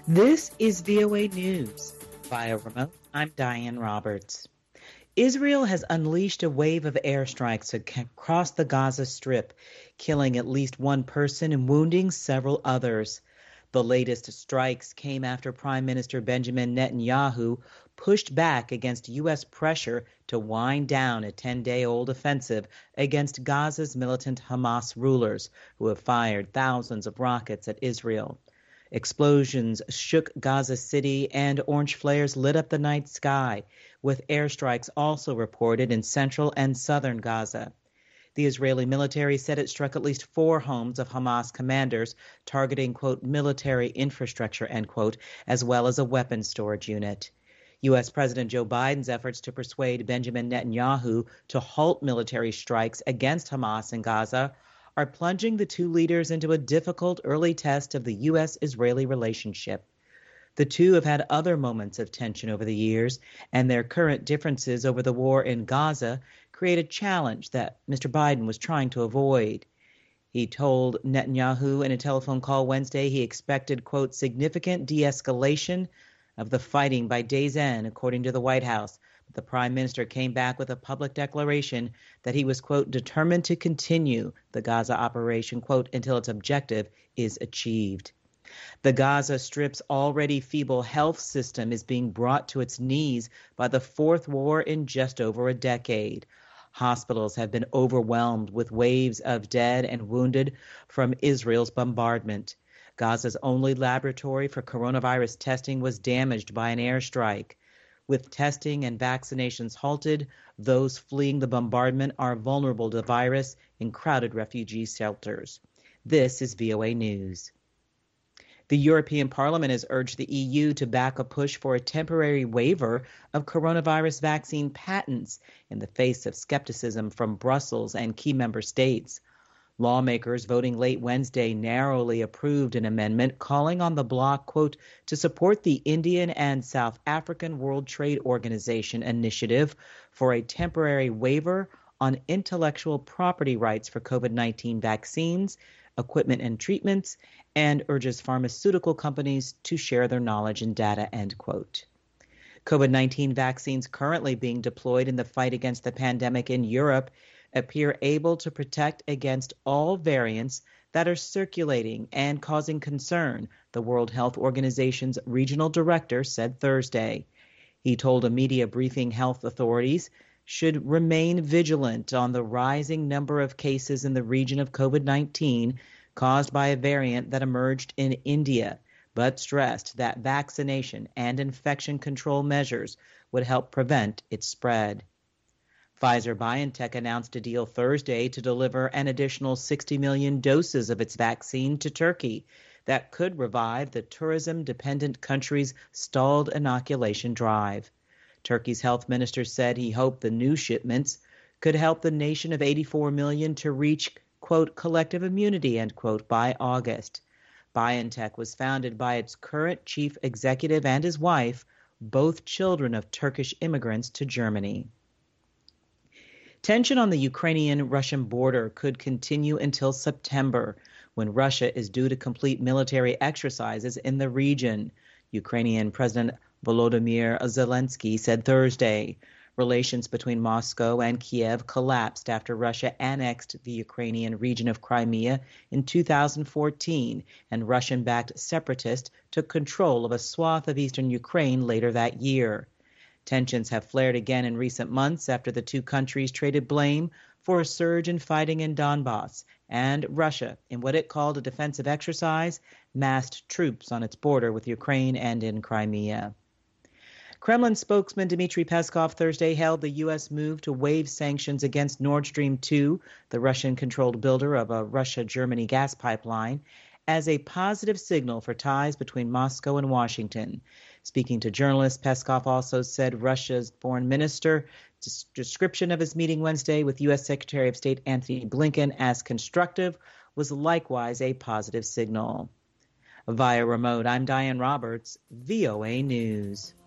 This is VOA News. Via remote, I'm Diane Roberts. Israel has unleashed a wave of airstrikes across the Gaza Strip, killing at least one person and wounding several others. The latest strikes came after Prime Minister Benjamin Netanyahu pushed back against U.S. pressure to wind down a 10-day-old offensive against Gaza's militant Hamas rulers, who have fired thousands of rockets at Israel. Explosions shook Gaza City and orange flares lit up the night sky, with airstrikes also reported in central and southern Gaza. The Israeli military said it struck at least 4 homes of Hamas commanders, targeting, quote, military infrastructure, end quote, as well as a weapons storage unit. U.S. President Joe Biden's efforts to persuade Benjamin Netanyahu to halt military strikes against Hamas in Gaza are plunging the two leaders into a difficult early test of the U.S.-Israeli relationship. The two have had other moments of tension over the years, and their current differences over the war in Gaza create a challenge that Mr. Biden was trying to avoid. He told Netanyahu in a telephone call Wednesday he expected, quote, significant de-escalation of the fighting by day's end, according to the White House. The prime minister came back with a public declaration that he was, quote, determined to continue the Gaza operation, quote, until its objective is achieved. The Gaza Strip's already feeble health system is being brought to its knees by the fourth war in just over a decade. Hospitals have been overwhelmed with waves of dead and wounded from Israel's bombardment. Gaza's only laboratory for coronavirus testing was damaged by an airstrike. With testing and vaccinations halted, those fleeing the bombardment are vulnerable to the virus in crowded refugee shelters. This is VOA News. The European Parliament has urged the EU to back a push for a temporary waiver of coronavirus vaccine patents in the face of skepticism from Brussels and key member states. Lawmakers voting late Wednesday narrowly approved an amendment calling on the bloc, quote, to support the Indian and South African World Trade Organization initiative for a temporary waiver on intellectual property rights for COVID-19 vaccines, equipment and treatments, and urges pharmaceutical companies to share their knowledge and data, end quote. COVID-19 vaccines currently being deployed in the fight against the pandemic in Europe appear able to protect against all variants that are circulating and causing concern, the World Health Organization's regional director said Thursday. He told a media briefing health authorities should remain vigilant on the rising number of cases in the region of COVID-19 caused by a variant that emerged in India, but stressed that vaccination and infection control measures would help prevent its spread. Pfizer-BioNTech announced a deal Thursday to deliver an additional 60 million doses of its vaccine to Turkey that could revive the tourism-dependent country's stalled inoculation drive. Turkey's health minister said he hoped the new shipments could help the nation of 84 million to reach, quote, collective immunity, end quote, by August. BioNTech was founded by its current chief executive and his wife, both children of Turkish immigrants to Germany. Tension on the Ukrainian-Russian border could continue until September, when Russia is due to complete military exercises in the region, Ukrainian President Volodymyr Zelensky said Thursday. Relations between Moscow and Kiev collapsed after Russia annexed the Ukrainian region of Crimea in 2014, and Russian-backed separatists took control of a swath of eastern Ukraine later that year. Tensions have flared again in recent months after the two countries traded blame for a surge in fighting in Donbass, and Russia, in what it called a defensive exercise, massed troops on its border with Ukraine and in Crimea. Kremlin spokesman Dmitry Peskov Thursday hailed the U.S. move to waive sanctions against Nord Stream 2, the Russian-controlled builder of a Russia-Germany gas pipeline, as a positive signal for ties between Moscow and Washington. Speaking to journalists, Peskov also said Russia's foreign minister's description of his meeting Wednesday with U.S. Secretary of State Antony Blinken as constructive was likewise a positive signal. Via remote, I'm Diane Roberts, VOA News.